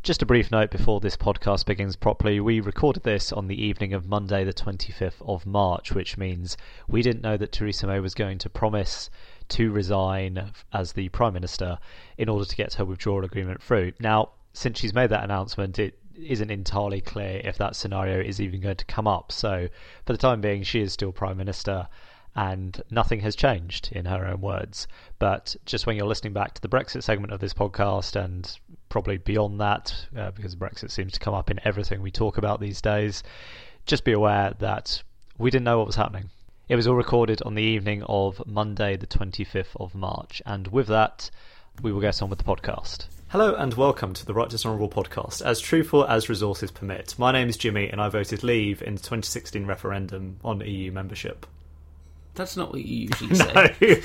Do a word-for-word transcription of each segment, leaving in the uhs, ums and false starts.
Just a brief note before this podcast begins properly. We recorded this on the evening of Monday the twenty-fifth of March, which means we didn't know that Theresa May was going to promise to resign as the Prime Minister in order to get her withdrawal agreement through. Now, since she's made that announcement, it isn't entirely clear if that scenario is even going to come up. So for the time being, she is still Prime Minister and nothing has changed, in her own words. But just when you're listening back to the Brexit segment of this podcast, and probably beyond that, uh, because Brexit seems to come up in everything we talk about these days, just be aware that we didn't know what was happening. It was all recorded on the evening of Monday the twenty-fifth of March, and with that, we will get on with the podcast. Hello and welcome to the Right Dishonourable podcast, as truthful as resources permit. My name is Jimmy and I voted Leave in the twenty sixteen referendum on E U membership. That's not what you usually say.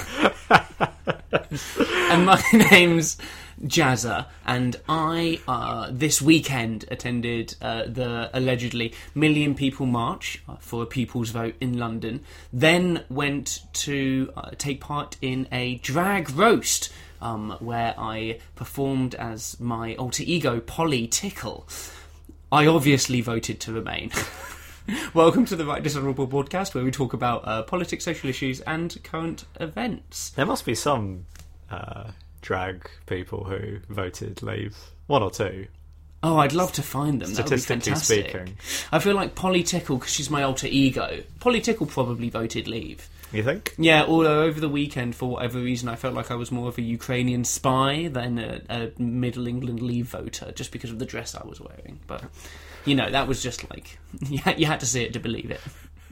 And my name's Jazza, and I, uh, this weekend, attended uh, the allegedly Million People March for a People's Vote in London, then went to uh, take part in a drag roast, um, where I performed as my alter ego, Polly Tickle. I obviously voted to remain. Welcome to the Right Dishonourable podcast, where we talk about uh, politics, social issues, and current events. There must be some uh, drag people who voted Leave. One or two. Oh, I'd love to find them. Statistically that would be fantastic. speaking. I feel like Polly Tickle, because she's my alter ego. Polly Tickle probably voted Leave. You think? Yeah, although over the weekend, for whatever reason, I felt like I was more of a Ukrainian spy than a, a Middle England Leave voter, just because of the dress I was wearing. But, you know, that was just like, you had, you had to see it to believe it.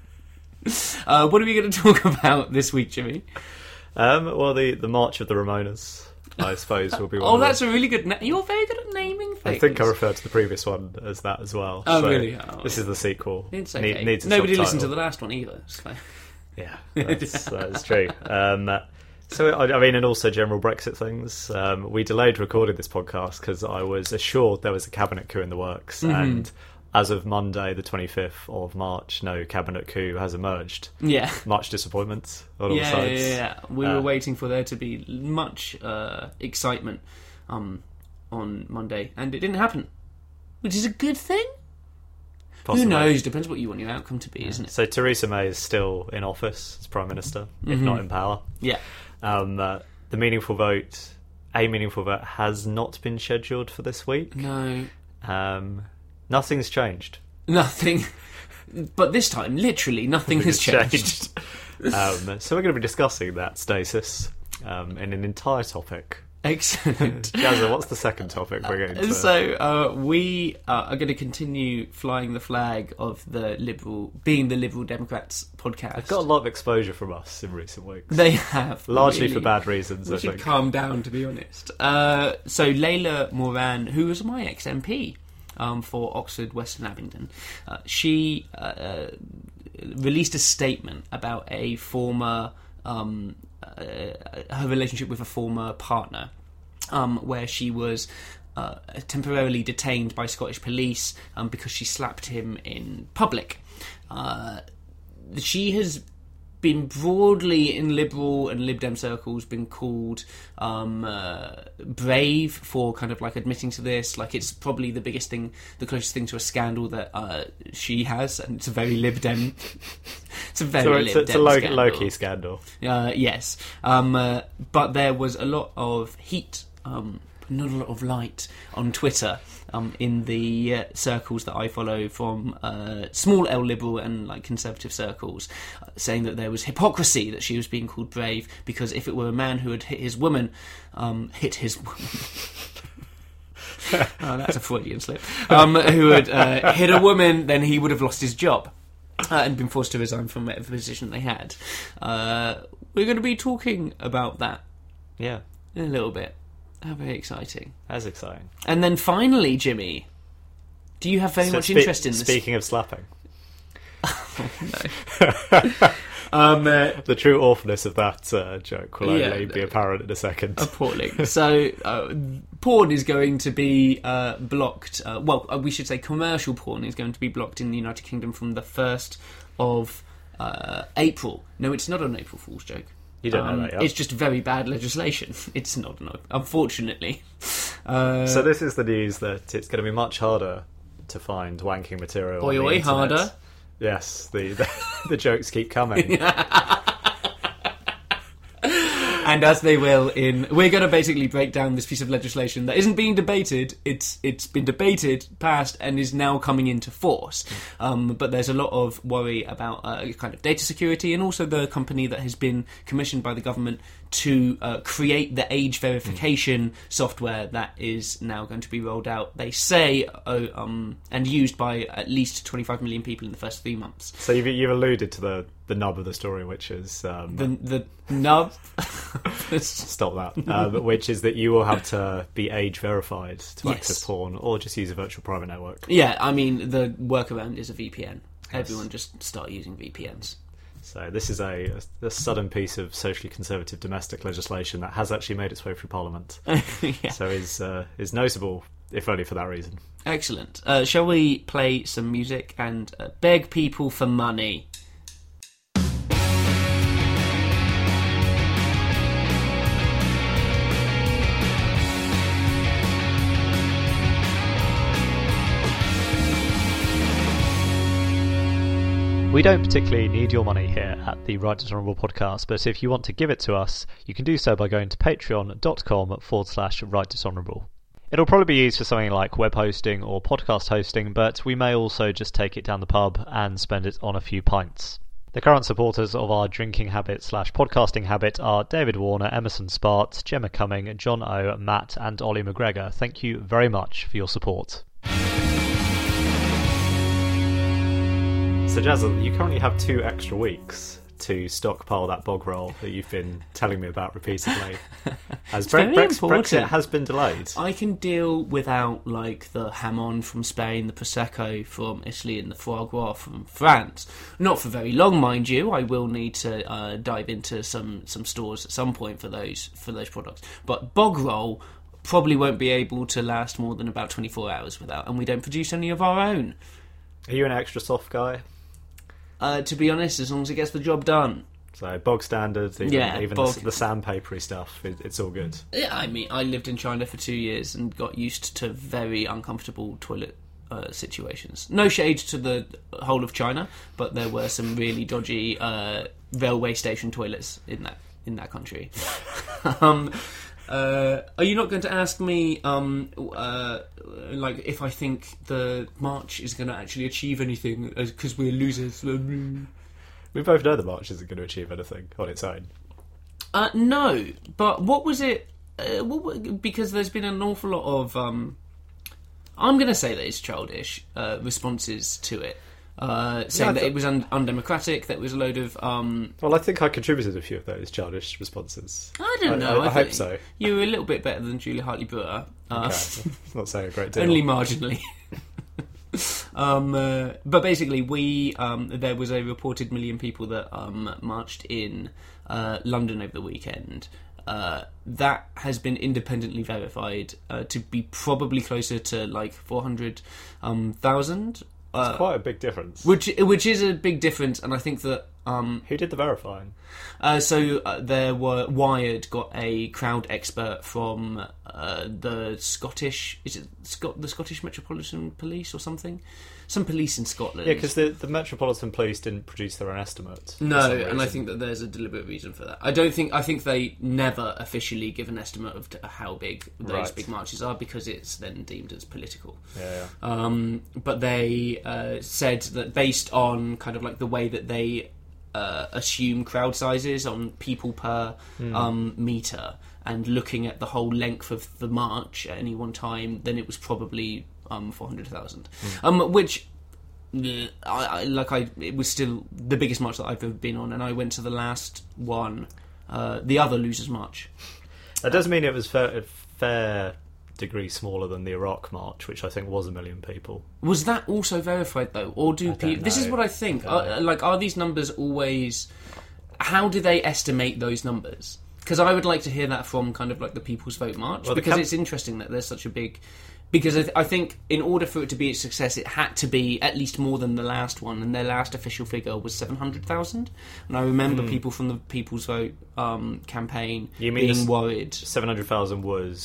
Uh, what are we going to talk about this week, Jimmy? Um, well, the, the March of the Ramonas, I suppose, will be one Oh, of that's the... a really good... Na- You're very good at naming things. I think I referred to the previous one as that as well. Oh, so really? Oh. This is the sequel. It's okay. Ne- needs a Nobody subtitle. listened to the last one either. So. Yeah, that's, that's true. Um, so, I, I mean, and also general Brexit things. Um, we delayed recording this podcast because I was assured there was a cabinet coup in the works, mm-hmm. and as of Monday, the twenty-fifth of March, no cabinet coup has emerged. Yeah. Much disappointment on all yeah, sides. Yeah, yeah, We uh, were waiting for there to be much uh, excitement um, on Monday, and it didn't happen, which is a good thing. Possibly. Who knows? Depends what you want your outcome to be, Yeah. isn't it? So Theresa May is still in office as Prime Minister, mm-hmm. if not in power. Yeah. Um, uh, the meaningful vote, a meaningful vote, has not been scheduled for this week. No. Um, nothing's changed. Nothing. But this time, literally, nothing has changed. um, so we're going to be discussing that stasis um, in an entire topic. Excellent. Jazza, what's the second topic we're going to... So uh, we uh, are going to continue flying the flag of the Liberal, being the Liberal Democrats podcast. They've got a lot of exposure from us in recent weeks. They have. Largely really. for bad reasons, we I should think. calm down, to be honest. Uh, so Layla Moran, who was my ex-M P um, for Oxford Western Abingdon, uh, she uh, released a statement about a former... Um, Uh, her relationship with a former partner, um, where she was uh, temporarily detained by Scottish police um, because she slapped him in public. Uh, she has been broadly in Liberal and Lib Dem circles been called um, uh, brave for kind of like admitting to this. Like, it's probably the biggest thing, the closest thing to a scandal that uh, she has, and it's a very Lib Dem. It's a very so Lib it's, Dem it's a low, scandal. low-key scandal. Uh, yes, um, uh, but there was a lot of heat, um, not a lot of light on Twitter um, in the uh, circles that I follow from uh, small L Liberal and like conservative circles, uh, saying that there was hypocrisy that she was being called brave because if it were a man who had hit his woman, um, hit his woman. Oh, that's a Freudian slip. Um, who had uh, hit a woman, then he would have lost his job. Uh, and been forced to resign from whatever position they had. Uh, we're going to be talking about that Yeah. in a little bit. How very exciting. That's exciting. And then finally, Jimmy, do you have very So much spe- interest in this? Speaking of slapping. Oh, no. um, uh, The true awfulness of that uh, joke will Yeah, only be apparent in a second. appalling. So, uh, porn is going to be uh, blocked. Uh, well, uh, we should say commercial porn is going to be blocked in the United Kingdom from the first of uh, April. No, it's not an April Fool's joke. You don't Um, know that yet. It's just very bad legislation. It's not, no, unfortunately. Uh, so this is the news that it's going to be much harder to find wanking material. Oi, on the oi, internet. harder. Yes, the, the the jokes keep coming. And as they will in... We're going to basically break down this piece of legislation that isn't being debated. It's It's been debated, passed, and is now coming into force. Um, but there's a lot of worry about uh, kind of data security, and also the company that has been commissioned by the government to uh, create the age verification mm. software that is now going to be rolled out, they say, uh, um, and used by at least twenty-five million people in the first three months. So you've, you've alluded to the, the nub of the story, which is... Um, The, the nub... Stop that. Um, which is that you will have to be age verified to Yes. access porn, or just use a virtual private network. Yeah, I mean, the workaround is a V P N. Yes. Everyone just start using V P Ns. So this is a, a, a sudden piece of socially conservative domestic legislation that has actually made its way through Parliament. Yeah. So is uh, is notable, if only for that reason. Excellent. Uh, shall we play some music and uh, beg people for money? We don't particularly need your money here at the Right Dishonourable podcast, but if you want to give it to us, you can do so by going to patreon.com forward slash Right Dishonourable. It'll probably be used for something like web hosting or podcast hosting, but we may also just take it down the pub and spend it on a few pints. The current supporters of our drinking habit slash podcasting habit are David Warner, Emerson Spart, Gemma Cumming, John O, Matt and Ollie McGregor. Thank you very much for your support. So Jazza, you currently have two extra weeks to stockpile that bog roll that you've been telling me about repeatedly. As Bre- very Brex- important. Brexit has been delayed. I can deal without, like, the Hamon from Spain, the Prosecco from Italy, and the Foie Gras from France. Not for very long, mind you. I will need to uh, dive into some, some stores at some point for those for those products. But bog roll probably won't be able to last more than about twenty-four hours without, and we don't produce any of our own. Are you an extra soft guy? Uh, to be honest, as long as it gets the job done. So bog standard, even, Yeah, even bog. the, the sandpapery stuff, it, it's all good. Yeah, I mean, I lived in China for two years and got used to very uncomfortable toilet uh, situations. No shade to the whole of China, but there were some really dodgy uh, railway station toilets in that in that country. um, uh, are you not going to ask me, um, uh, like, if I think the march is going to actually achieve anything because we're losers? We both know the march isn't going to achieve anything on its own. Uh, no, but what was it? Uh, what, because there's been an awful lot of, um, I'm going to say that it's childish uh, responses to it, uh, saying Yeah, that th- it was un- undemocratic. That was a load of. Um, Well, I think I contributed a few of those childish responses. I don't I- know. I- I think hope so. You were a little bit better than Julia Hartley-Brewer. Uh, Okay. Not saying a great deal. Only marginally. um, uh, but basically, we um, there was a reported million people that um, marched in uh, London over the weekend. Uh, that has been independently verified uh, to be probably closer to like four hundred thousand. Um, It's quite a big difference. which which is a big difference, and I think that um, Who did the verifying? uh, so uh, there were Wired got a crowd expert from uh, the Scottish is it Scot- the Scottish Metropolitan Police or something, some police in Scotland. Yeah, because the, the Metropolitan Police didn't produce their own estimate. for No, some and I reason. think that there's a deliberate reason for that. I don't think I think they never officially give an estimate of t- how big those Right. big marches are because it's then deemed as political. Yeah, yeah. Um, but they uh, said that based on kind of like the way that they uh, assume crowd sizes on people per Hmm. um, meter and looking at the whole length of the march at any one time, then it was probably um, four hundred thousand. Hmm. Um, which, I, I, like I, it was still the biggest march that I've ever been on, and I went to the last one, uh, the other Losers March. That does mean it was fair, a fair degree smaller than the Iraq March, which I think was a million people. Was that also verified though, or do don't people? This is know. what I think. I don't Are, know. like, are these numbers always? How do they estimate those numbers? Because I would like to hear that from kind of like the People's Vote March, Well, the because camp- it's interesting that there's such a big. Because I, th- I think in order for it to be a success, it had to be at least more than the last one, and their last official figure was seven hundred thousand. And I remember people from the People's Vote um, campaign You mean being this- worried. seven hundred thousand was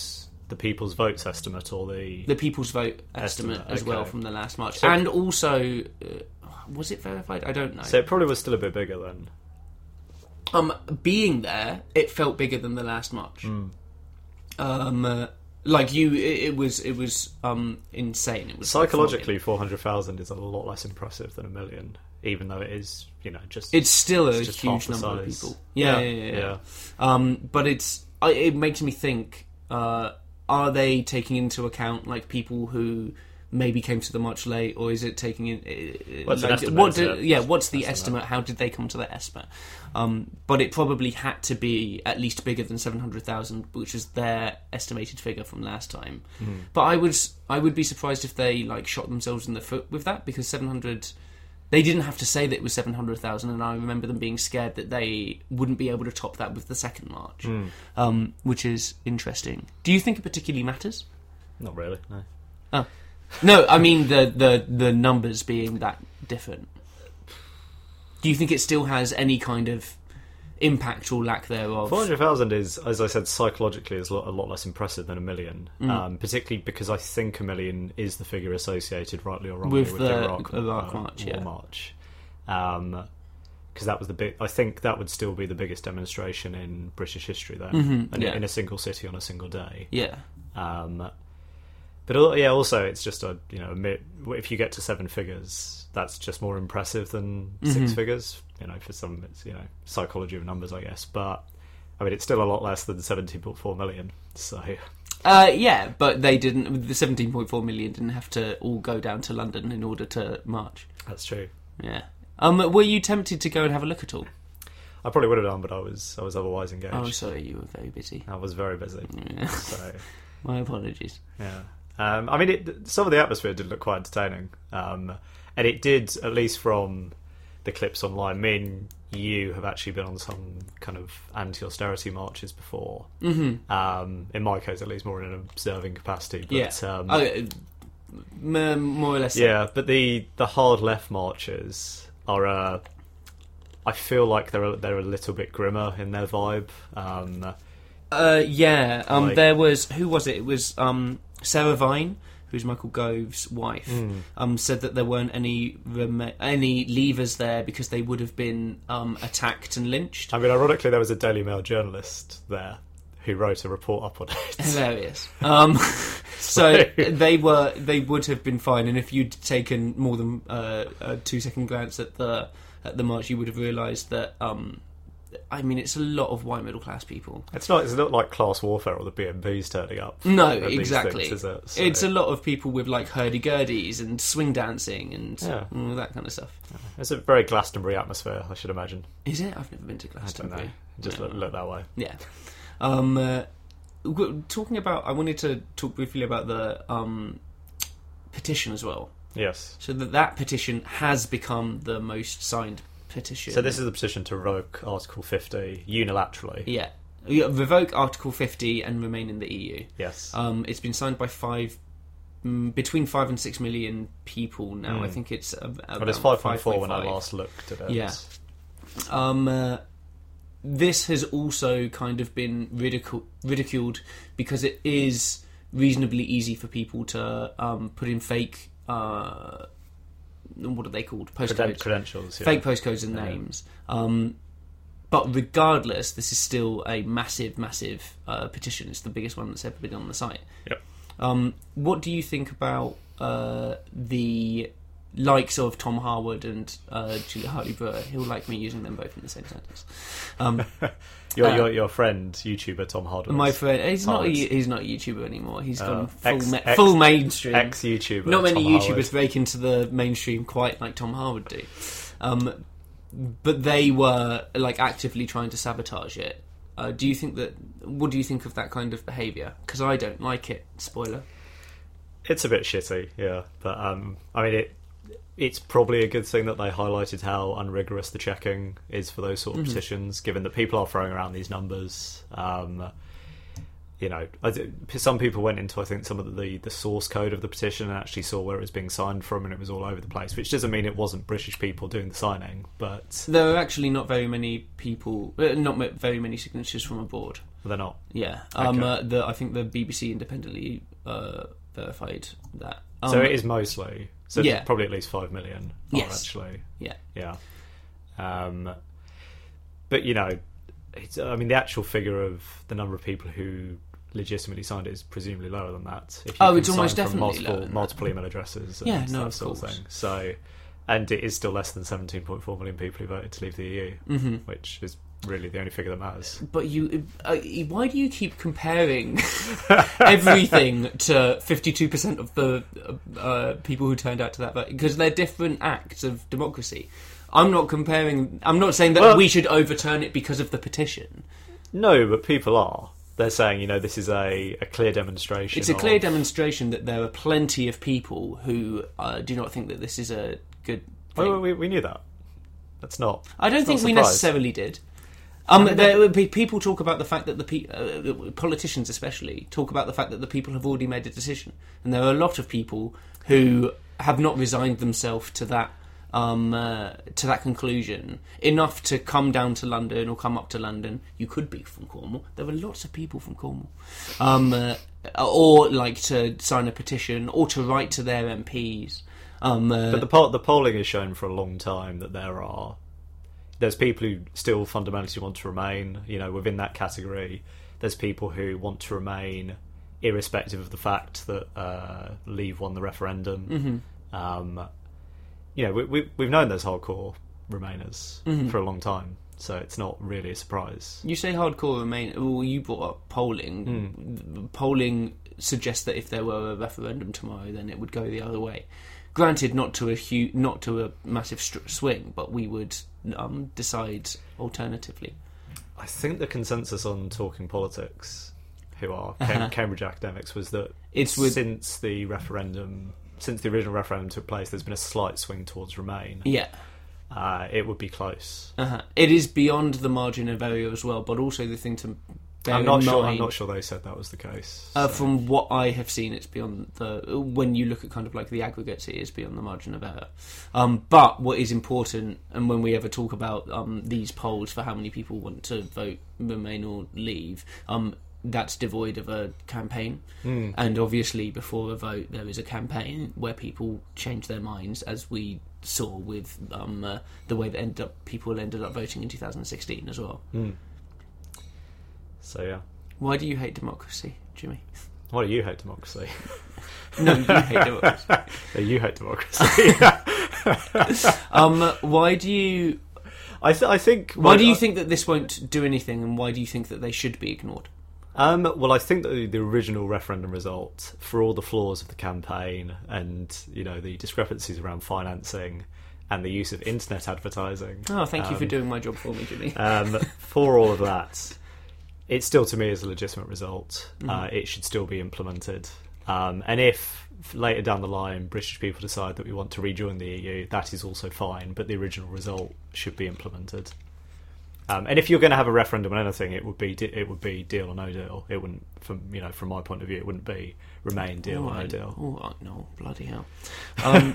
the people's votes estimate or the the people's vote estimate, estimate as well okay. from the last March, So- and also uh, was it verified? I don't know. So it probably was still a bit bigger then. Um, being there, it felt bigger than the last March. Mm. Um, uh, like you, it, it was it was um insane. It was Psychologically, four hundred thousand is a lot less impressive than a million, even though it is, you know, just it's still a it's just huge half the number of size. people. Yeah, Yeah, yeah, yeah. yeah. yeah. Um, but it's I, it makes me think: uh, are they taking into account like people who maybe came to the march late, or is it taking in? Uh, Well, it's an like, estimate, what? Do, isn't it? yeah, what's the Estimate. estimate? How did they come to that estimate? Um, but it probably had to be at least bigger than seven hundred thousand, which was their estimated figure from last time. Mm. But I was I would be surprised if they like shot themselves in the foot with that, because seven hundred. They didn't have to say that it was seven hundred thousand, and I remember them being scared that they wouldn't be able to top that with the second march, Mm. um, which is interesting. Do you think it particularly matters? Not really, no. Oh. No, I mean the, the, the numbers being that different. Do you think it still has any kind of impact or lack thereof? four hundred thousand is, as I said, psychologically is a lot, a lot less impressive than a million, Mm. um, particularly because I think a million is the figure associated, rightly or wrongly, With with, the the Iraq, Iraq uh, March, War yeah. March. Um, because that was the big. I think that would still be the biggest demonstration in British history then, Mhm, and yeah. in a single city on a single day. Yeah. Um, but al- yeah, also it's just a you know a mi- if you get to seven figures, that's just more impressive than six Mhm. figures. You know, for some, it's you know psychology of numbers, I guess. But I mean, it's still a lot less than seventeen point four million. So Uh, yeah, but they didn't. The seventeen point four million didn't have to all go down to London in order to march. that's true. Yeah. Um, were you tempted to go and have a look at all? I probably would have done, but I was I was otherwise engaged. Oh, sorry, you were very busy. I was very busy. Yeah. So My apologies. yeah, um, I mean, it, some of the atmosphere did look quite entertaining, um, and it did, at least from the clips online. Me and you have actually been on some kind of anti-austerity marches before. Mm-hmm. Um, in my case, at least, more in an observing capacity. But, Yeah. um, Oh, uh, m- more or less. so. yeah, but the the hard left marches are. Uh, I feel like they're a, they're a little bit grimmer in their vibe. Um, Uh, yeah. Um, Like- there was who was it? It was um Sarah Vine, who's Michael Gove's wife. Mm. Um, said that there weren't any rem- any leavers there because they would have been um attacked and lynched. I mean, ironically, there was a Daily Mail journalist there who wrote a report up on it. Hilarious. Um, so they were they would have been fine, and if you'd taken more than uh, a two second glance at the at the march, you would have realised that. Um, I mean, it's a lot of white middle class people. It's not. It's not like class warfare or the B M Ps turning up. No, at these exactly. things, is it? So- It's a lot of people with like hurdy-gurdies and swing dancing and Yeah. all that kind of stuff. It's a very Glastonbury atmosphere, I should imagine. Is it? I've never been to I don't Glastonbury. know. Just No. look, look that way. Yeah. Um, uh, w- talking about, I wanted to talk briefly about the um, petition as well. Yes. So that that petition has become the most signed petition. So this is the petition to revoke Article fifty unilaterally. yeah. Yeah, revoke Article fifty and remain in the E U. Yes. Um, it's been signed by five, mm, between five and six million people now. Mm. I think it's uh, well, it's five point four when I last looked at it. Yeah. Um, uh, this has also kind of been ridicul- ridiculed because it is reasonably easy for people to um, put in fake. Uh, what are they called? Postcodes. Creden- credentials. Yeah. Fake postcodes and Yeah. names. Um, but regardless, this is still a massive, massive uh, petition. It's the biggest one that's ever been on the site. Yep. Um, what do you think about uh, the likes of Tom Harwood and uh, Julia Hartley-Brewer? He'll like me using them both in the same sentence. Um, Your, uh, your your friend YouTuber Tom Hardwick. my friend, he's not. A, Harwood's. he's not a YouTuber anymore. He's Uh, gone full, ex- ma- ex- full mainstream. ex YouTuber. Not many Tom YouTubers Harwood. break into the mainstream quite like Tom Harwood do. Um, but they were like actively trying to sabotage it. Uh, do you think that? What do you think of that kind of behaviour? Because I don't like it. Spoiler. It's a bit shitty, yeah. But um, I mean, it it's probably a good thing that they highlighted how unrigorous the checking is for those sort of Mhm. petitions, given that people are throwing around these numbers. Um, you know, I th- some people went into, I think, some of the, the source code of the petition and actually saw where it was being signed from, and it was all over the place, which doesn't mean it wasn't British people doing the signing, but... There are actually not very many people, uh, not ma- very many signatures from abroad. They're not. Yeah, um, Okay. uh, the I think the B B C independently uh, verified that. Um, So it is mostly. So yeah. it's probably at least five million. Are Yes. Actually. Yeah. Yeah. Um, but you know, it's, I mean, the actual figure of the number of people who legitimately signed it is presumably lower than that. If you Oh, can it's almost sign from definitely lower multiple than that. multiple email addresses. And Yeah, no, that of sort of course. thing. So, and it is still less than seventeen point four million people who voted to leave the E U, mm-hmm. which is really the only figure that matters. But you, uh, why do you keep comparing everything to fifty-two percent of the uh, people who turned out to that vote? Because they're different acts of democracy. I'm not comparing. I'm not saying that Well- we should overturn it because of the petition. No, but people are. They're saying, you know, this is a, a clear demonstration. It's a clear of- demonstration that there are plenty of people who uh, do not think that this is a good thing. Oh, we, we knew that. That's not. I don't it's think not we a surprise. necessarily did. Um, there would be people talk about the fact that the pe- uh, politicians, especially, talk about the fact that the people have already made a decision, and there are a lot of people who have not resigned themselves to that um, uh, to that conclusion enough to come down to London or come up to London. You could be from Cornwall. There were lots of people from Cornwall, um, uh, or like to sign a petition or to write to their M Ps. Um, uh, But the poll, the polling has shown for a long time that there are there's people who still fundamentally want to remain, you know, within that category. There's people who want to remain irrespective of the fact that uh, Leave won the referendum. Mm-hmm. Um, you know, we, we, we've known there's hardcore Remainers Mm-hmm. for a long time, so it's not really a surprise. You say hardcore Remain. Well, you brought up polling. Mm. Polling suggests that if there were a referendum tomorrow, then it would go the other way. Granted, not to a hu- not to a massive str- swing, but we would um, decide alternatively. I think the consensus on Talking Politics, who are Cam- Uh-huh. Cambridge academics, was that It's with- since the referendum, since the original referendum took place, there's been a slight swing towards Remain. Yeah, Uh, it would be close. uh-huh. It is beyond the margin of error as well, but also the thing to bear I'm not in sure. mind. I'm not sure they said that was the case. Uh, so. From what I have seen, it's beyond the. When you look at kind of like the aggregates, it is beyond the margin of error. Um, but what is important, and when we ever talk about um, these polls for how many people want to vote Remain or Leave, um, that's devoid of a campaign. Mm. And obviously, before a vote, there is a campaign where people change their minds, as we saw with um, uh, the way that ended up people ended up voting in two thousand sixteen as well. Mm. So yeah, Why do you hate democracy, Jimmy? why do you hate democracy? No, you hate democracy. you hate democracy. Um, why do you? I, th- I think. Why do you I- think that this won't do anything, and why do you think that they should be ignored? Um, well, I think that the, the original referendum result, for all the flaws of the campaign and you know the discrepancies around financing and the use of internet advertising. Oh, thank you for um, doing my job for me, Jimmy. um, for all of that, it still to me is a legitimate result. Mm-hmm. Uh, it should still be implemented. Um, and if later down the line British people decide that we want to rejoin the E U, that is also fine. But the original result should be implemented. Um, and if you're going to have a referendum on anything, it would be de- it would be deal or no deal. It wouldn't, from you know, from my point of view, it wouldn't be Remain deal or no deal. Oh, right, no, bloody hell. Um,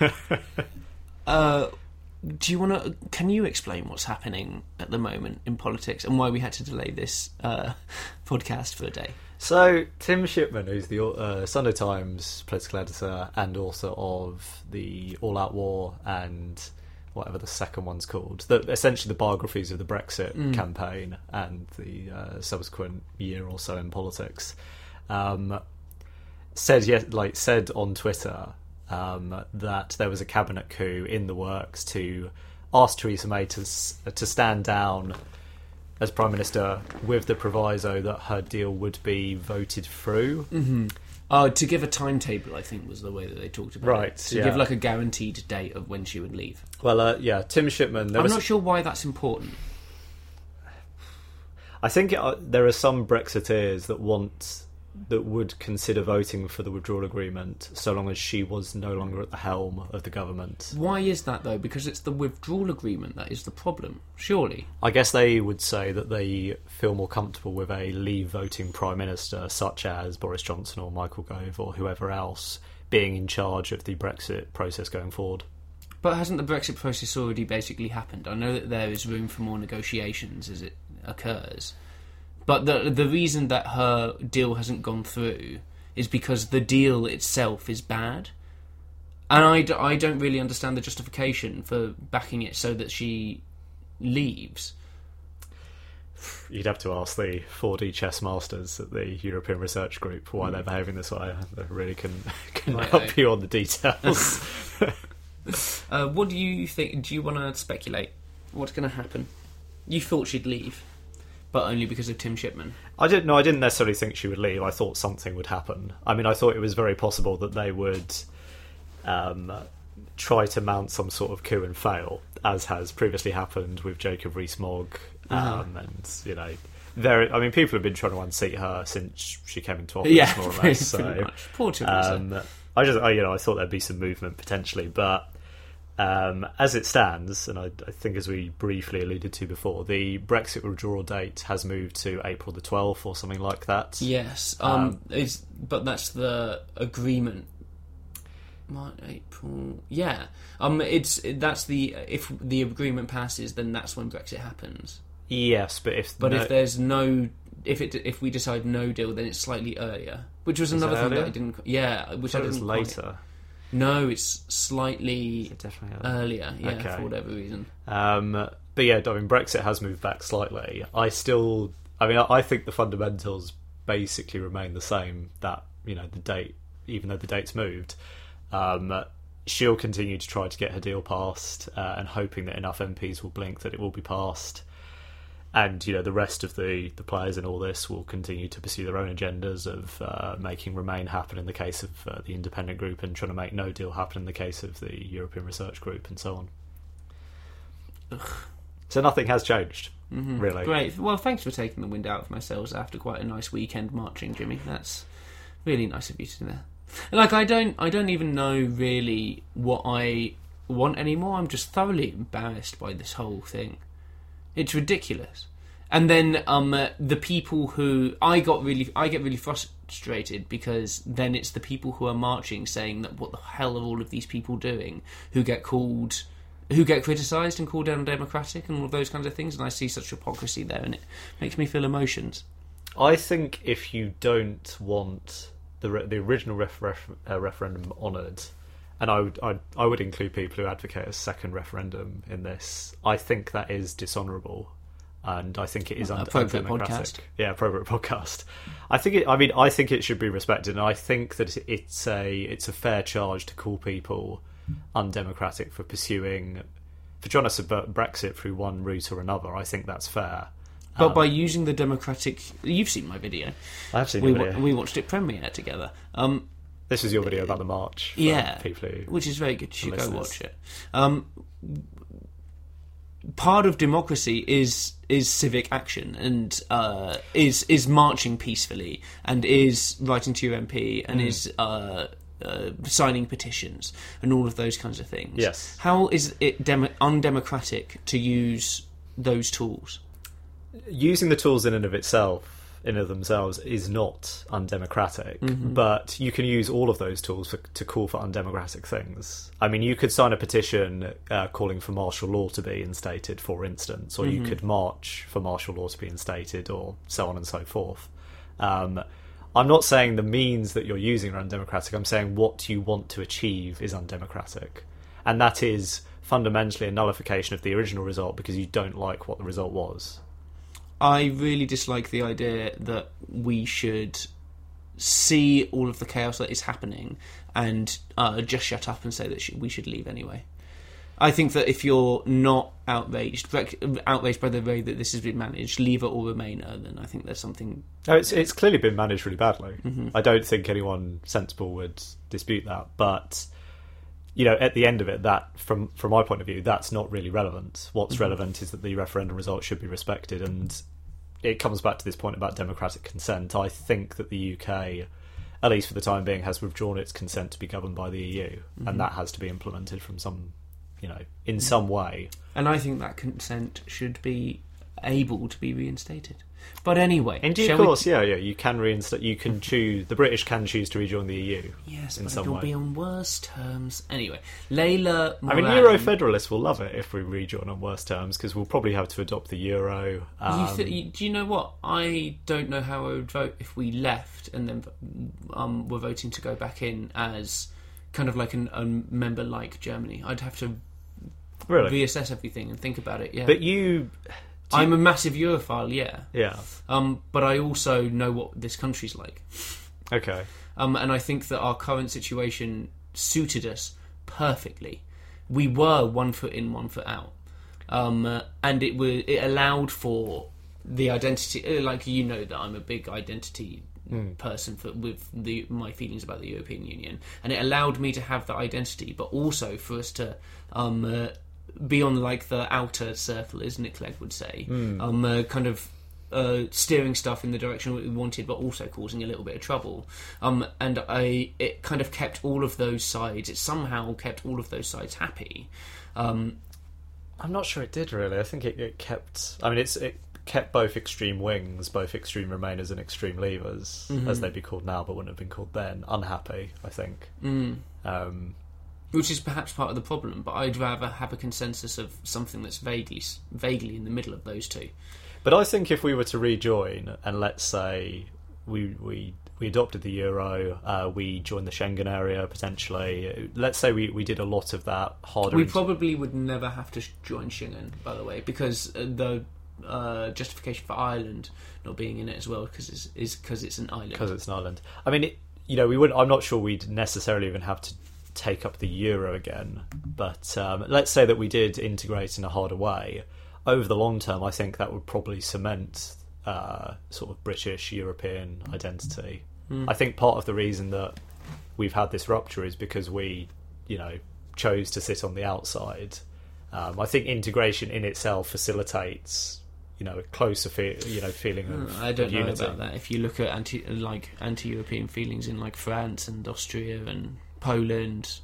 uh, do you want to? Can you explain what's happening at the moment in politics and why we had to delay this uh, podcast for a day? So Tim Shipman, who's the uh, Sunday Times political editor and author of the All Out War and whatever the second one's called, the, essentially the biographies of the Brexit Mm. campaign and the uh, subsequent year or so in politics, um, said yes, like said on Twitter um, that there was a cabinet coup in the works to ask Theresa May to s- to stand down as Prime Minister with the proviso that her deal would be voted through. Mm-hmm. Uh, to give a timetable, I think, was the way that they talked about Right, it. To yeah. give like a guaranteed date of when she would leave. Well, uh, yeah, Tim Shipman. There I'm was, not sure why that's important. I think it, uh, there are some Brexiteers that want that would consider voting for the withdrawal agreement so long as she was no longer at the helm of the government. Why is that, though? Because it's the withdrawal agreement that is the problem, surely. I guess they would say that they feel more comfortable with a Leave voting Prime Minister, such as Boris Johnson or Michael Gove or whoever else, being in charge of the Brexit process going forward. But hasn't the Brexit process already basically happened? I know that there is room for more negotiations as it occurs, But the the reason that her deal hasn't gone through is because the deal itself is bad. And I, d- I don't really understand the justification for backing it so that she leaves. You'd have to ask the four D chess masters at the European Research Group why mm. they're behaving this way. They really can, can right, help right. you on the details. uh, what do you think? Do you want to speculate what's going to happen? You thought she'd leave, but only because of Tim Shipman. I didn't. No, I didn't necessarily think she would leave. I thought something would happen. I mean, I thought it was very possible that they would um, try to mount some sort of coup and fail, as has previously happened with Jacob Rees-Mogg. Um, uh-huh. And you know, there. I mean, people have been trying to unseat her since she came into office, yeah, more or less. So, much. Poor um, I just, I, you know, I thought there'd be some movement potentially, but um, as it stands, and I, I think as we briefly alluded to before, the Brexit withdrawal date has moved to April the twelfth or something like that. Yes, um, um, it's, but that's the agreement. March, April, yeah. Um, it's that's the if the agreement passes, then that's when Brexit happens. Yes, but if but no, if there's no if it if we decide no deal, then it's slightly earlier, which was another thing earlier? that I didn't. Yeah, which I, I didn't. It was later. Quite, no, it's slightly it definitely earlier. earlier. Yeah, okay. for whatever reason. Um, but yeah, I mean, Brexit has moved back slightly. I still, I mean, I, I think the fundamentals basically remain the same. That you know, the date, even though the date's moved. Um, she'll continue to try to get her deal passed, uh, and hoping that enough M Ps will blink that it will be passed. And you know, the rest of the, the players in all this will continue to pursue their own agendas of uh, making Remain happen in the case of uh, the independent group, and trying to make No Deal happen in the case of the European Research Group, and so on. Ugh. So nothing has changed, mm-hmm. really. Great. Well, thanks for taking the wind out of my sails after quite a nice weekend marching, Jimmy. That's really nice of you to do that. Like, I don't, I don't even know really what I want anymore. I'm just thoroughly embarrassed by this whole thing. It's ridiculous. And then um, uh, the people who I got really, I get really frustrated because then it's the people who are marching saying that what the hell are all of these people doing, who get called, who get criticised and called undemocratic and all of those kinds of things. And I see such hypocrisy there, and it makes me feel emotions. I think if you don't want the re- the original ref- ref- uh, referendum honoured, and I would I, I would include people who advocate a second referendum in this, I think that is dishonourable, and I think it is uh, un- appropriate undemocratic. Podcast. Yeah, appropriate podcast. I think it. I mean, I think it should be respected, and I think that it's a it's a fair charge to call people undemocratic for pursuing, for trying to subvert Brexit through one route or another. I think that's fair. But Um, by using the democratic... You've seen my video. I have seen we, the video. We watched it premiere together. Um, this is your video about the march. For yeah, people who, which is very good. You should listeners. go watch it. Um, part of democracy is is civic action, and uh, is is marching peacefully, and is writing to your M P, and mm. is... Uh, Uh, signing petitions and all of those kinds of things. Yes. How is it dem- undemocratic to use those tools? Using the tools in and of itself, in and of themselves, is not undemocratic. Mm-hmm. But you can use all of those tools for, to call for undemocratic things. I mean, you could sign a petition uh, calling for martial law to be instated, for instance, or mm-hmm. you could march for martial law to be instated, or so on and so forth. Um, I'm not saying the means that you're using are undemocratic. I'm saying what you want to achieve is undemocratic. And that is fundamentally a nullification of the original result because you don't like what the result was. I really dislike the idea that we should see all of the chaos that is happening and uh, just shut up and say that we should leave anyway. I think that if you're not outraged, outraged by the way that this has been managed, leave it or Remainer, then I think there's something... No, it's it's clearly been managed really badly. Mm-hmm. I don't think anyone sensible would dispute that. But, you know, at the end of it, that, from, from my point of view, that's not really relevant. What's mm-hmm. relevant is that the referendum result should be respected. And it comes back to this point about democratic consent. I think that the U K, at least for the time being, has withdrawn its consent to be governed by the E U. Mm-hmm. And that has to be implemented from some... you know, in some way. And I think that consent should be able to be reinstated. But anyway, in due course, we... yeah, yeah, you can reinstate. You can choose. The British can choose to rejoin the E U. Yes, in but some it'll way. be on worse terms. Anyway, Layla Moran... I mean, Euro federalists will love it if we rejoin on worse terms because we'll probably have to adopt the euro. Um, you th- you, do you know what? I don't know how I would vote if we left and then um, were voting to go back in as kind of like an, a member like Germany. I'd have to really reassess everything and think about it. Yeah, but you. You... I'm a massive Europhile, yeah. Yeah. Um, but I also know what this country's like. Okay. Um, and I think that our current situation suited us perfectly. We were one foot in, one foot out. Um, uh, and it was, it allowed for the identity... Like, you know that I'm a big identity mm. person for, with the, my feelings about the European Union. And it allowed me to have that identity, but also for us to... Um, uh, be on like the outer circle, as Nick Clegg would say, mm. um, uh, kind of uh, steering stuff in the direction we wanted, but also causing a little bit of trouble. Um, and I, it kind of kept all of those sides. It somehow kept all of those sides happy. Um, I'm not sure it did really. I think it, it kept. I mean, it's it kept both extreme wings, both extreme Remainers and extreme Leavers, mm-hmm. as they'd be called now, but wouldn't have been called then. Unhappy, I think. Mm. Um, Which is perhaps part of the problem, but I'd rather have a consensus of something that's vaguely vaguely in the middle of those two. But I think if we were to rejoin, and let's say we we, we adopted the euro, uh, we joined the Schengen area potentially, let's say we, we did a lot of that harder... We probably would never have to join Schengen, by the way, because the uh, justification for Ireland not being in it as well cause it's, is because it's an island. Because it's an island. I mean, it, you know, we would. I'm not sure we'd necessarily even have to take up the euro again, but um, let's say that we did integrate in a harder way. Over the long term, I think that would probably cement uh, sort of British European identity. Mm. I think part of the reason that we've had this rupture is because we, you know, chose to sit on the outside. Um, I think integration in itself facilitates, you know, a closer fe- you know feeling of I don't of know unity. about that. If you look at anti like anti-European feelings in like France and Austria and Poland,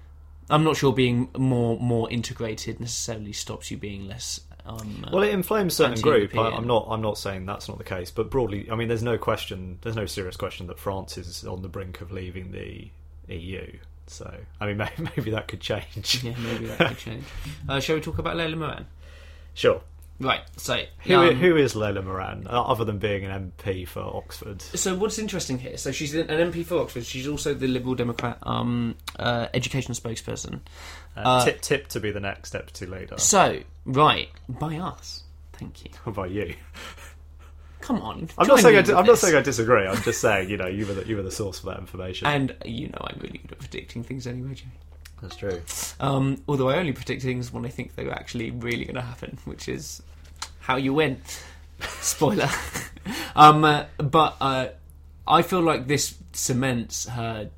I'm not sure being more more integrated necessarily stops you being less. Um, well, it inflames certain group. I, I'm not. I'm not saying that's not the case, but broadly, I mean, there's no question. There's no serious question that France is on the brink of leaving the E U. So, I mean, maybe, maybe that could change. Yeah, maybe that could change. Uh, shall we talk about Layla Moran? Sure. Right, so... Who, um, who is Layla Moran, other than being an M P for Oxford? So what's interesting here, so she's an M P for Oxford, she's also the Liberal Democrat um, uh, education spokesperson. Uh, uh, tip, tip to be the next deputy leader. So, right, by us. Thank you. Or by you. Come on. I'm not saying I, di- I'm not saying I disagree, I'm just saying, you know, you were the, you were the source for that information. And, you know, I'm really good at predicting things anyway, Jay. That's true. Um, although I only predict things when I think they're actually really going to happen, which is... how you win. Spoiler. um, uh, but uh, I feel like this cements her.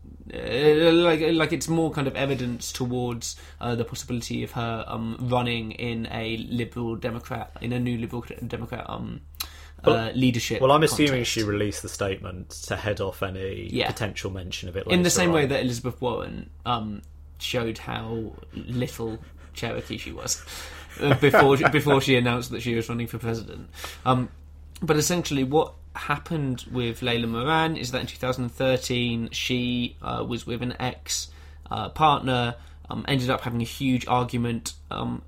Uh, like, like it's more kind of evidence towards uh, the possibility of her um, running in a Liberal Democrat, in a new Liberal Democrat um, uh, well, leadership. Well, I'm assuming context. She released the statement to head off any yeah. potential mention of it later in the same on. way that Elizabeth Warren um, showed how little Cherokee she was. before before she announced that she was running for president. Um, but essentially what happened with Layla Moran is that in two thousand thirteen she uh, was with an ex-partner, uh, um, ended up having a huge argument um,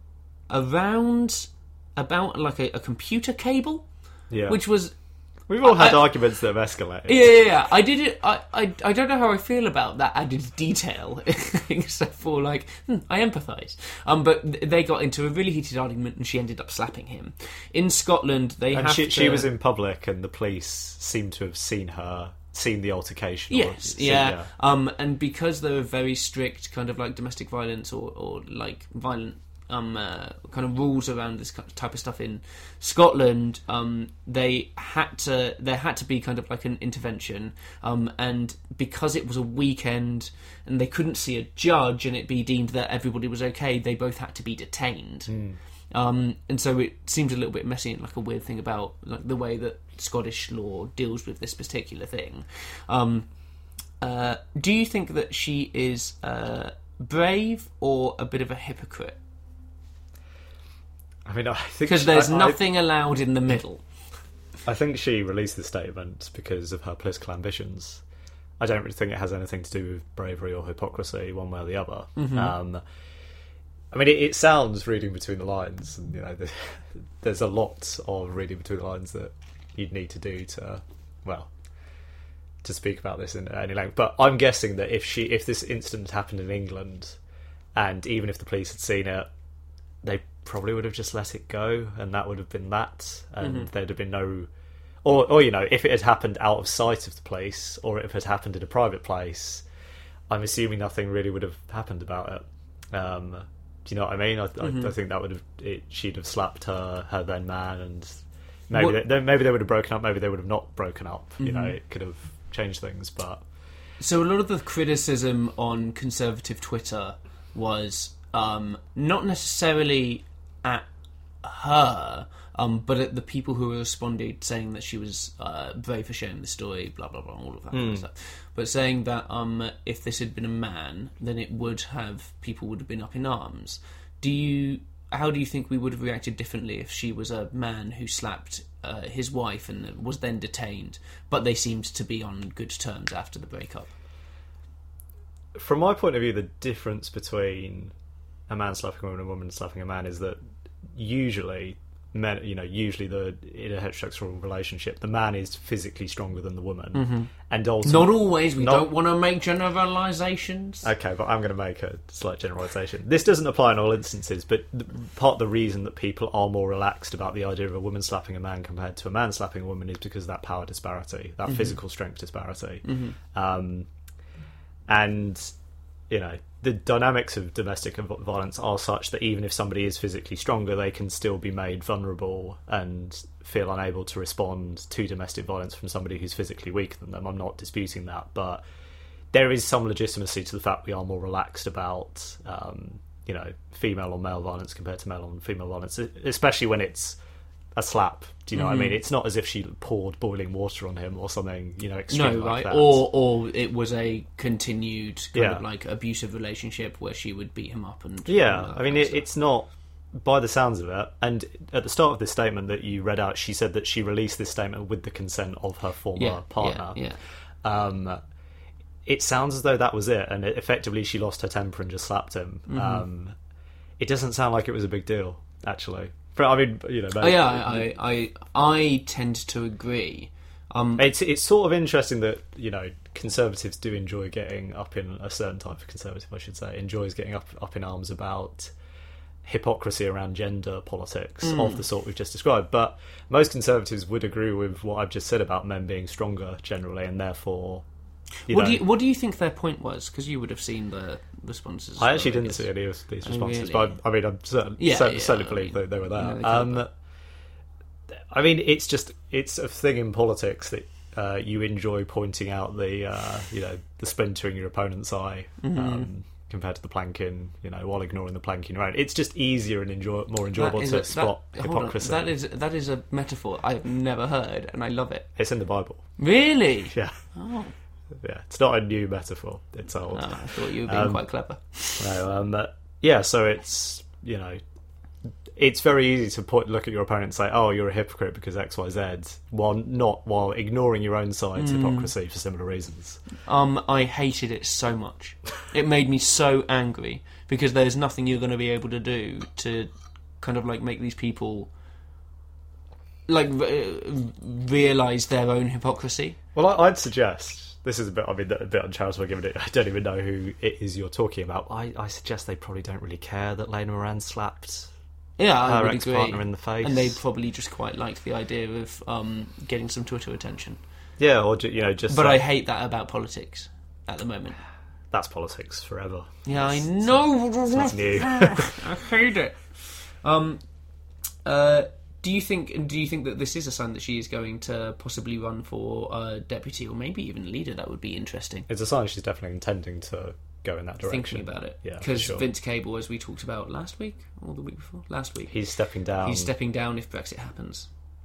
around, about like a, a computer cable, yeah. which was... We've all had I, arguments that have escalated. Yeah, yeah, yeah. I did it. I, I, I don't know how I feel about that added detail, except for like hmm, I empathise. Um, but they got into a really heated argument, and she ended up slapping him. In Scotland, they and have she, to... she was in public, and the police seemed to have seen her, seen the altercation. Yes, or, yeah. yeah. Um, and because they were very strict, kind of like domestic violence or, or like violent. Um, uh, kind of rules around this type of stuff in Scotland, um, they had to there had to be kind of like an intervention, um, and because it was a weekend and they couldn't see a judge and it be deemed that everybody was okay, they both had to be detained. Mm. Um, and so it seems a little bit messy and like a weird thing about like the way that Scottish law deals with this particular thing. Um, uh, do you think that she is uh, brave or a bit of a hypocrite? I mean, I think because there's I, nothing I, allowed in the middle. I think she released the statement because of her political ambitions. I don't really think it has anything to do with bravery or hypocrisy, one way or the other. Mm-hmm. Um, I mean, it, it sounds reading between the lines, and you know, there's, there's a lot of reading between the lines that you'd need to do to, well, to speak about this in any length. But I'm guessing that if she, if this incident happened in England, and even if the police had seen it, they probably would have just let it go, and that would have been that, and mm-hmm. there'd have been no, or, or you know, if it had happened out of sight of the police, or if it had happened in a private place, I'm assuming nothing really would have happened about it. Um, do you know what I mean? I, mm-hmm. I, I think that would have, it, she'd have slapped her her then man, and maybe they, maybe they would have broken up, maybe they would have not broken up. Mm-hmm. You know, it could have changed things, but so a lot of the criticism on conservative Twitter was um, not necessarily at her, um, but at the people who responded, saying that she was uh, brave for sharing the story, blah blah blah, all of that mm. kind of stuff. But saying that um, if this had been a man, then it would have people would have been up in arms. Do you? How do you think we would have reacted differently if she was a man who slapped uh, his wife and was then detained, but they seemed to be on good terms after the breakup? From my point of view, the difference between a man slapping a woman and a woman slapping a man is that usually men, you know, usually the in a heterosexual relationship, the man is physically stronger than the woman, mm-hmm. and also not always. We not, don't want to make generalizations. Okay, but I'm going to make a slight generalization. This doesn't apply in all instances, but the, part of the reason that people are more relaxed about the idea of a woman slapping a man compared to a man slapping a woman is because of that power disparity, that mm-hmm. physical strength disparity, mm-hmm. um, and you know. The dynamics of domestic violence are such that even if somebody is physically stronger, they can still be made vulnerable and feel unable to respond to domestic violence from somebody who's physically weaker than them. I'm not disputing that, but there is some legitimacy to the fact we are more relaxed about, um, you know, female on male violence compared to male on female violence, especially when it's a slap. Do you know mm-hmm. what I mean? It's not as if she poured boiling water on him or something, you know, extreme no, like right? that. Or, or it was a continued kind yeah. of like abusive relationship where she would beat him up and yeah. I mean, it, it's not by the sounds of it. And at the start of this statement that you read out, she said that she released this statement with the consent of her former yeah, partner. Yeah, yeah. Um, it sounds as though that was it, and it, effectively she lost her temper and just slapped him. Mm-hmm. Um, it doesn't sound like it was a big deal, actually. I mean, you know. Oh, yeah, I, I, I tend to agree. Um, it's it's sort of interesting that you know conservatives do enjoy getting up in a certain type of conservative, I should say, enjoys getting up up in arms about hypocrisy around gender politics mm. of the sort we've just described. But most conservatives would agree with what I've just said about men being stronger generally, and therefore. You what know, do you what do you think their point was? Because you would have seen the responses. I actually well, I didn't guess. see any of these responses, oh, really? but I, I mean, I'm certain, yeah, cer- yeah, certainly I believe mean, that they were there. You know, they um, I mean, it's just it's a thing in politics that uh, you enjoy pointing out the uh, you know the splinter in your opponent's eye. Mm-hmm. Um, compared to the planking, you know, while ignoring the planking around. It's just easier and enjoy- more enjoyable to a, spot that, hypocrisy. That is that is a metaphor I've never heard, and I love it. It's in the Bible. Really? Yeah. Oh. Yeah, it's not a new metaphor. It's old. Oh, I thought you were being um, quite clever. No, um, uh, yeah, so it's, you know, it's very easy to point, look at your opponent and say, oh, you're a hypocrite because X, Y, Z, while not, while ignoring your own side's mm. hypocrisy for similar reasons. Um, I hated it so much. It made me so angry because there's nothing you're going to be able to do to kind of like make these people like re- realise their own hypocrisy. Well, I, I'd suggest... This is a bit, I mean, a bit uncharitable given it. I don't even know who it is you're talking about. I, I suggest they probably don't really care that Lena Moran slapped yeah, I her would ex-partner agree. in the face. And they probably just quite liked the idea of um, getting some Twitter attention. Yeah, or, you know, just... But uh, I hate that about politics at the moment. That's politics forever. Yeah, I know! It's not new. I hate it. Um, uh... Do you think? Do you think that this is a sign that she is going to possibly run for uh, deputy or maybe even leader? That would be interesting. It's a sign she's definitely intending to go in that direction. Thinking about it, yeah, because sure. Vince Cable, as we talked about last week or the week before, last week, he's stepping down. He's stepping down if Brexit happens.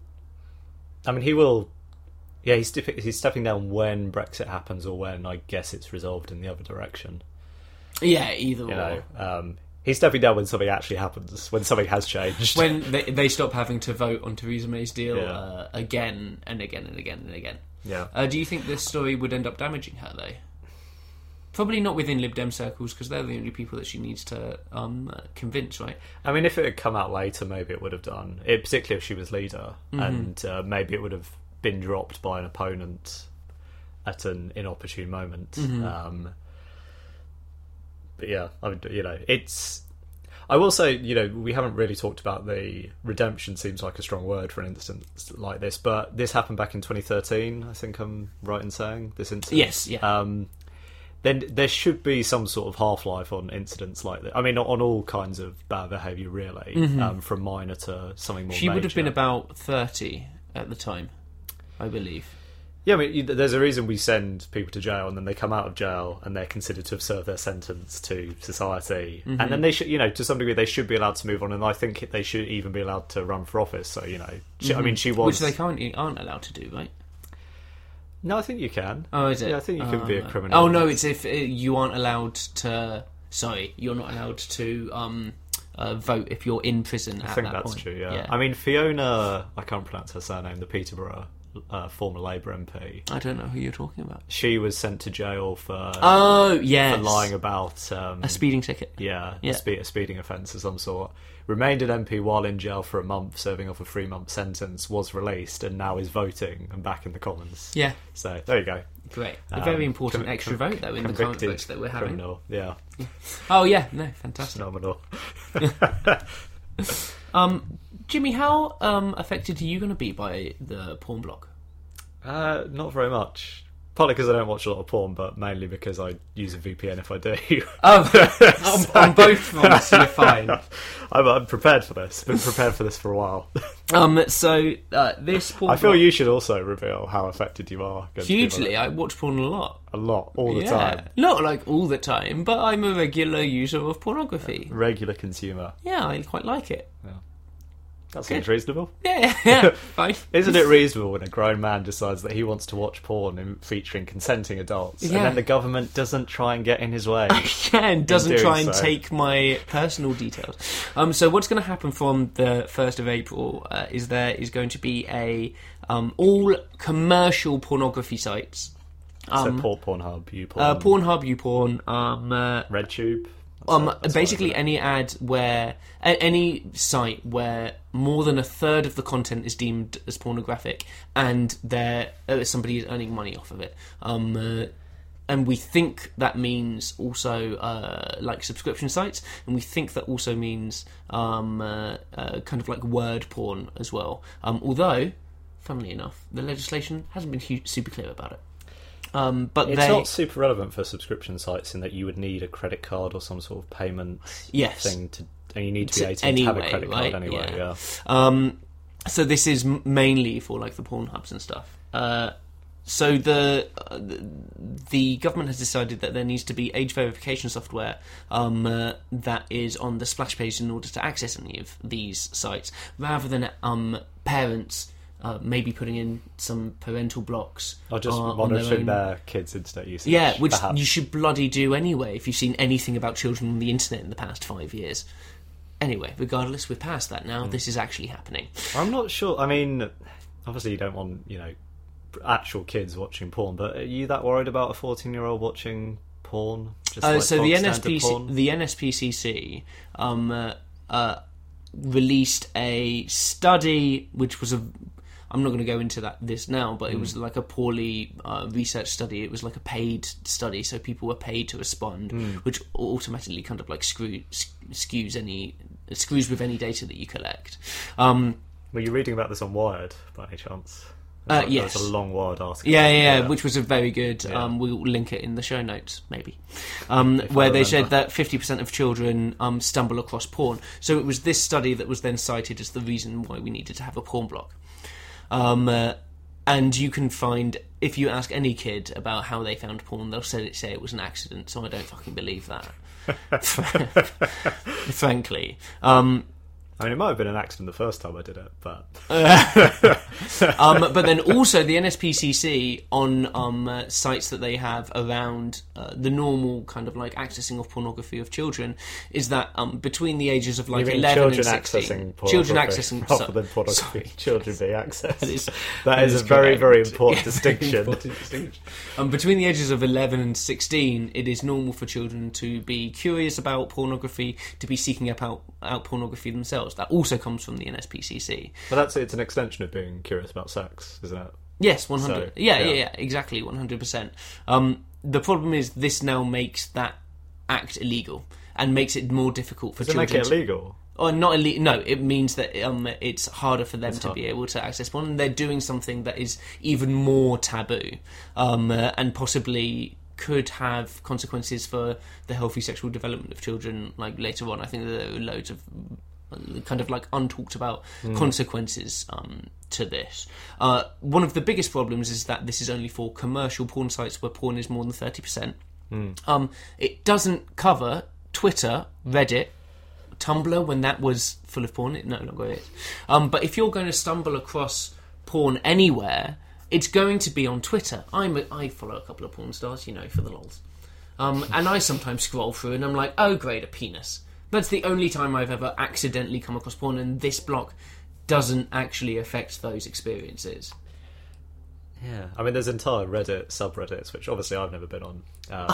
I mean, he will. Yeah, he's he's stepping down when Brexit happens, or when I guess it's resolved in the other direction. Yeah, either you or. know, um, He's stepping down when something actually happens, when something has changed. When they, they stop having to vote on Theresa May's deal Yeah. uh, again and again and again and again. Yeah. Uh, do you think this story would end up damaging her, though? Probably not within Lib Dem circles, because they're the only people that she needs to um, uh, convince, right? I mean, if it had come out later, maybe it would have done. It, particularly if she was leader, Mm-hmm. and uh, maybe it would have been dropped by an opponent at an inopportune moment. Mm-hmm. Um, but yeah, I mean, you know, it's. I will say, you know, we haven't really talked about the redemption. Seems like a strong word for an instance like this, but this happened back in twenty thirteen. I think I'm right in saying this incident. Yes, yeah. Um, then there should be some sort of half-life on incidents like that. I mean, not on all kinds of bad behaviour, really, um, from minor to something more She major. would have been about thirty at the time, I believe. Yeah, I mean, you, there's a reason we send people to jail, and then they come out of jail, and they're considered to have served their sentence to society, Mm-hmm. and then they should, you know, to some degree, they should be allowed to move on, and I think they should even be allowed to run for office. So, you know, she, I mean, she was. Which they can't, aren't allowed to do, right? No, I think you can. Oh, is it? Yeah, I think you can Oh, be a right. criminal. Oh, no, it's if uh, you aren't allowed to... Sorry, you're not allowed to um, uh, vote if you're in prison at I think that that's point. true. Yeah. I mean, Fiona, I can't pronounce her surname. The Peterborough uh, former Labour M P. I don't know who you're talking about. She was sent to jail for Oh, yes. for lying about um, A speeding ticket. yeah, Yeah. A, spe- a speeding offence of some sort. Remained an M P while in jail for a month, serving off a three-month sentence. Was released and now is voting and back in the Commons. Yeah, So there you go. great. A Um, very important con- extra con- vote, though, in the current convicted votes that we're having. criminal. Yeah, Oh, yeah, no, fantastic. phenomenal. Um, Jimmy, how um, affected are you going to be by the porn block? Uh, not very much. Partly because I don't watch a lot of porn, but mainly because I use a V P N if I do. Oh, on, on both fronts, you're fine. I'm, I'm prepared for this. Been prepared for this for a while. Um, so uh, this porn I feel block, you should also reveal how affected you are. going to be by hugely. that. I watch porn a lot. A lot, all the yeah, time. not like all the time, but I'm a regular user of pornography. Regular consumer. Yeah, I quite like it. That seems reasonable. Yeah, yeah, yeah. Fine. Isn't it reasonable when a grown man decides that he wants to watch porn in- featuring consenting adults, Yeah. and then the government doesn't try and get in his way? Yeah, and doesn't doing try and so. take my personal details. Um, so what's going to happen from the first of April uh, is there is going to be a um, all commercial pornography sites. Um, so Port Pornhub, YouPorn, uh, Pornhub, YouPorn, um, uh, RedTube. That's um, it, that's basically what I any ad where a- any site where more than a third of the content is deemed as pornographic and there uh, somebody is earning money off of it. Um, uh, and we think that means also uh, like subscription sites, and we think that also means um, uh, uh, kind of like word porn as well. Um, although, funnily enough, the legislation hasn't been hu- super clear about it. Um, but It's they, not super relevant for subscription sites in that you would need a credit card or some sort of payment Yes. thing to, and you need to be To- eighteen to have a anyway, credit right? card anyway. Yeah. Yeah. Um, so this is m- mainly for like the porn hubs and stuff. Uh, so the, uh, the the government has decided that there needs to be age verification software um, uh, that is on the splash page in order to access any of these sites, rather than um, parents uh, maybe putting in some parental blocks. Or just uh, on monitoring their own. their kids' internet usage. Yeah, which perhaps. you should bloody do anyway if you've seen anything about children on the internet in the past five years. Anyway, regardless, we're past that Hmm. now. This is actually happening. I'm not sure. I mean, obviously you don't want, you know, actual kids watching porn, but are you that worried about a fourteen-year-old watching porn? Just Uh, like so bog the standard N S P C, porn? the N S P C C, um, uh, uh, released a study which was a. I'm not going to go into that this now, but it was like a poorly uh, researched study. It was like a paid study, so people were paid to respond, which automatically kind of like screw, skews any screws with any data that you collect. Um, Were you reading about this on Wired by any chance? Uh, There yes. was a long Wired article. Yeah, yeah, yeah, which was a very good. Yeah. Um, we'll link it in the show notes, maybe, um, where they remember. said that fifty percent of children um, stumble across porn. So it was this study that was then cited as the reason why we needed to have a porn block. Um, uh, and you can find, if you ask any kid about how they found porn, they'll say, say it was an accident. So I don't fucking believe that. Frankly. Um, I mean, it might have been an accident the first time I did it, but... um, but then also the N S P C C on um, uh, sites that they have around uh, the normal kind of like accessing of pornography of children is that um, between the ages of like you mean eleven children and sixteen... Accessing children accessing rather so, than pornography. sorry. Children being accessed. That is, that that is, is a very, correct. very important Yeah, distinction. very important distinction. Um, between the ages of eleven and sixteen, it is normal for children to be curious about pornography, to be seeking out, out pornography themselves. That also comes from the N S P C C. But that's it's an extension of being curious about sex, isn't it? Yes, one hundred. So, yeah, yeah. yeah, yeah, exactly, one hundred percent. Um, the problem is this now makes that act illegal and makes it more difficult for Does it children. make it to- illegal? Or not illegal. No, it means that um, it's harder for them It's to hard. be able to access porn, and they're doing something that is even more taboo, um, uh, and possibly could have consequences for the healthy sexual development of children. Like later on, I think there are loads of kind of like untalked about Mm. consequences um, to this. Uh, one of the biggest problems is that this is only for commercial porn sites where porn is more than thirty percent. Mm. Um, it doesn't cover Twitter, Reddit, Tumblr when that was full of porn. It no longer is. Um, but if you're going to stumble across porn anywhere, it's going to be on Twitter. I'm a, I follow a couple of porn stars, you know, for the lols. Um, and I sometimes scroll through and I'm like, oh great, a penis. That's the only time I've ever accidentally come across porn, and this block doesn't actually affect those experiences. Yeah, I mean, there's entire Reddit subreddits, which obviously I've never been on, um,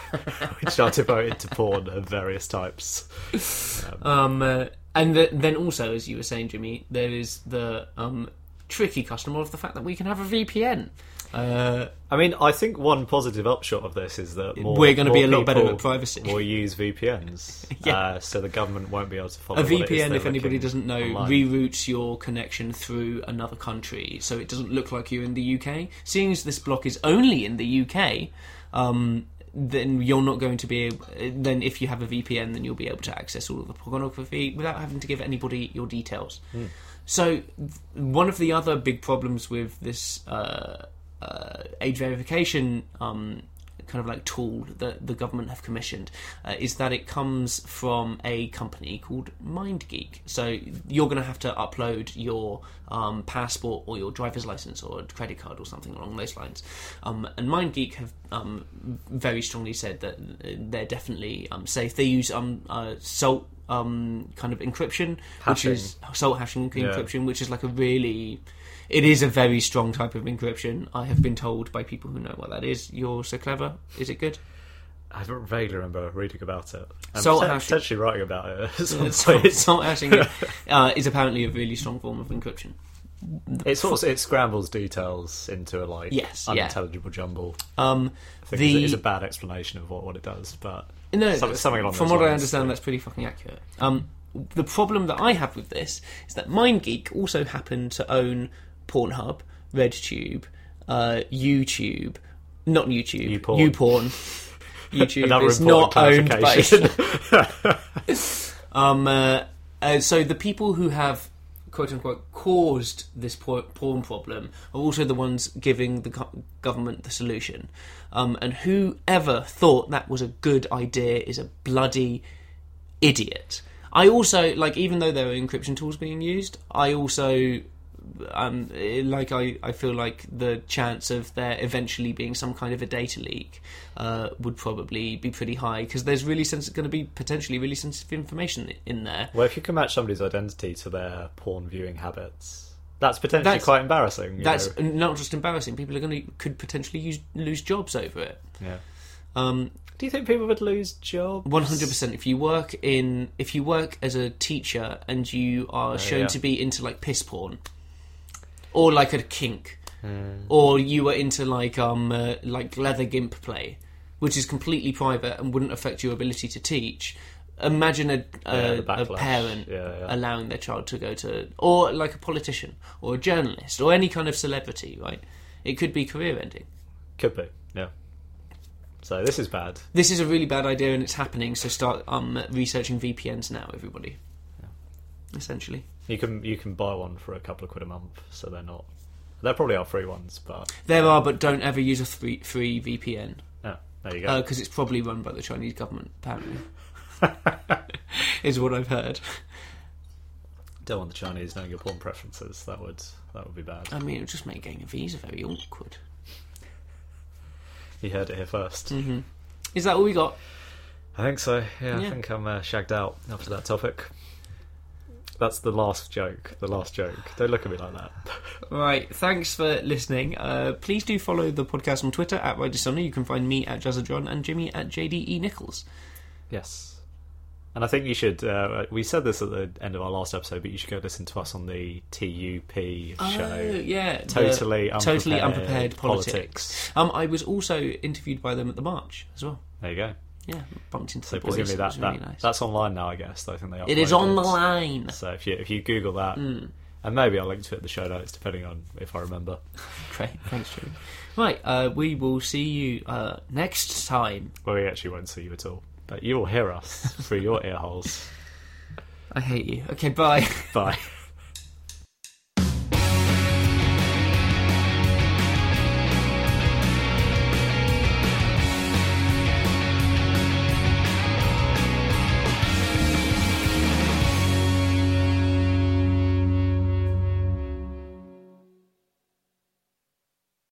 which are devoted to porn of various types. Um, Um, uh, and the, then also, as you were saying, Jimmy, there is the um, tricky customer of the fact that we can have a V P N. Uh, I mean, I think one positive upshot of this is that more, We're gonna more be a lot better people at privacy. will use V P Ns, Yeah. uh, so the government won't be able to follow a what it is V P N, they're if anybody looking doesn't know, online. reroutes your connection through another country, so it doesn't look like you're in the U K. Seeing as this block is only in the U K, um, then you're not going to be able... Then if you have a V P N, then you'll be able to access all of the pornography without having to give anybody your details. Mm. So th- one of the other big problems with this uh, uh, age verification um, kind of like tool that the government have commissioned uh, is that it comes from a company called MindGeek. So you're going to have to upload your um, passport or your driver's license or a credit card or something along those lines. Um, and MindGeek have um, very strongly said that they're definitely um, safe. They use um, uh, salt um, kind of encryption, Hashing. which is salt hashing Yeah. encryption, which is like a really... It is a very strong type of encryption. I have been told by people who know what that is. You're so clever. Is it good? I don't vaguely remember reading about it. And Salt poten- hashing. potentially writing about it at some Salt, point. salt hashing uh, is apparently a really strong form of encryption. It sort of, it scrambles details into a like Yes, yeah. unintelligible jumble. Um, I think the it's a bad explanation of what, what it does, but no, something, something along from those what I lines, understand, yeah. that's pretty fucking accurate. Um, the problem that I have with this is that MindGeek also happened to own Pornhub, RedTube, uh, YouTube, not YouTube, YouPorn. YouPorn. YouTube Another is not important owned by. clarification. um, uh, uh, so the people who have quote unquote caused this por- porn problem are also the ones giving the go- government the solution. Um, and whoever thought that was a good idea is a bloody idiot. I also, like, even though there are encryption tools being used, I also, um, like, I, I feel like the chance of there eventually being some kind of a data leak uh, would probably be pretty high, because there's really sens- going to be potentially really sensitive information in there. Well, if you can match somebody's identity to their porn viewing habits, that's potentially That's- quite embarrassing. you That's know. not just embarrassing. People are going to could potentially use, lose jobs over it. Yeah. Um, Do you think people would lose jobs? One hundred percent. If you work in, if you work as a teacher and you are shown yeah. to be into like piss porn, or like a kink, Mm. or you were into like um uh, like leather gimp play, which is completely private and wouldn't affect your ability to teach. Imagine a a, Yeah, the a backlash. parent Yeah, yeah. allowing their child to go to, or like a politician, or a journalist, or any kind of celebrity. Right? It could be career ending. Could be, yeah. So this is bad. This is a really bad idea, and it's happening. So start um researching V P Ns now, everybody. Yeah. Essentially. You can you can buy one for a couple of quid a month, so they're not. There probably are free ones, but There are, but don't ever use a free, free V P N. yeah, there you go. Because it's probably run by the Chinese government, apparently. Is what I've heard. Don't want the Chinese knowing your porn preferences. That would that would be bad. I mean, it would just make getting a visa very awkward. You heard it here first. Mm-hmm. Is that all we got? I think so. Yeah, Yeah. I think I'm uh, shagged out after that topic. That's the last joke. The last joke. Don't look at me like that. Right, thanks for listening. Uh, please do follow the podcast on Twitter at Rydisonna. You can find me at Jazzadron and Jimmy at J D E Nichols. Yes. And I think you should, uh, we said this at the end of our last episode, but you should go listen to us on the T U P show. Oh, yeah. Totally the Unprepared, totally unprepared politics. politics. Um, I was also interviewed by them at the March as well. There you go. Yeah, bumped into So the boys. presumably It that, was really that nice. that's online now, I guess. I think they It is uploaded on the it. line. So if you if you Google that, Mm. and maybe I'll link to it in the show notes, depending on if I remember. Great, thanks, Jimmy. Right, uh, we will see you uh, next time. Well, we actually won't see you at all, but you will hear us through your ear holes. I hate you. Okay, bye. Bye.